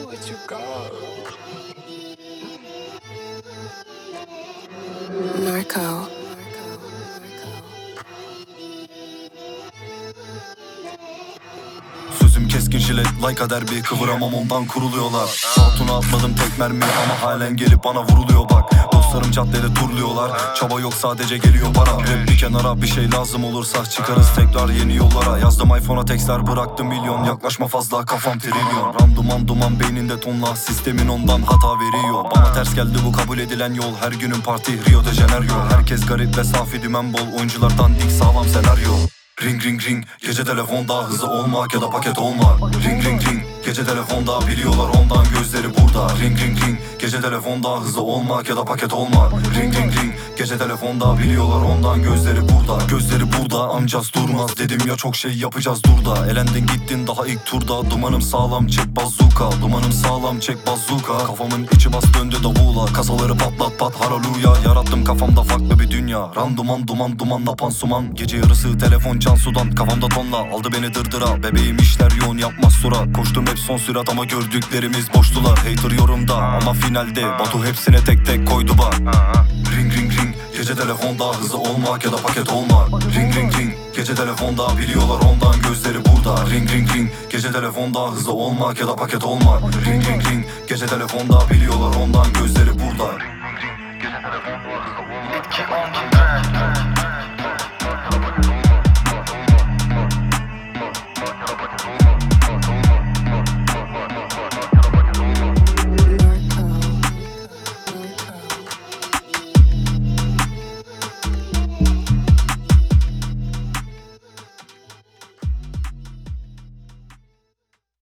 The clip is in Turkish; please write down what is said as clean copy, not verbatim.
let you go. Narco. Sözüm keskin jilet, like derbi, kıvıramam ondan kuruluyorlar. Hatuna atmadım tek mermi ama halen gelip bana vuruluyor bak. Dostlarım caddede turluyorlar, çaba yok sadece geliyor para. Rap bir kenara, bir şey lazım olursa çıkarız tekrar yeni yollara. Yazdım iPhone'a tekstler, bıraktım milyon, yaklaşma fazla kafam trilyon. Randuman duman beyninde tonla, sistemin ondan hata veriyor. Bana ters geldi bu kabul edilen yol, her günün parti Rio de Janeiro. Herkes garip ve safi, dümen bol, oyunculardan dik sağlam senaryo. Ring ring ring, gece telefonda, hızlı olmak ya da paket olmak. Ring ring ring, gece telefonda, biliyorlar ondan gözleri burada. Ring ring ring, gece telefonda, hızlı olmak ya da paket olmak. Ring ring ring, gece telefonda, biliyorlar ondan gözleri burada. Gözleri burada, amcaz durmaz dedim ya, çok şey yapacağız dur da. Elendin gittin daha ilk turda, dumanım sağlam çek bazuka. Dumanım sağlam çek bazuka. Kafamın içi bas döndü davula, kasaları patlat pat haraluya. Yarattım kafamda farklı bir dünya, randuman duman dumanla pansuman. Gece yarısı telefon sudan, kafamda tonla aldı beni dırdıra. Bebeğim işler yoğun, yapmaz sura. Koştum hep son sürat ama gördüklerimiz boştular. Hater yorumda ama finalde Batu hepsine tek tek koydu bak. Ring ring ring, gece telefonda, hızlı olmak ya da paket olmak. Ring ring ring, gece telefonda, biliyorlar ondan gözleri burada. Ring ring ring, gece telefonda, hızlı olmak ya da paket olmak. Ring ring ring, gece telefonda, biliyorlar ondan gözleri burada. Gece telefonda, hızlı olmak.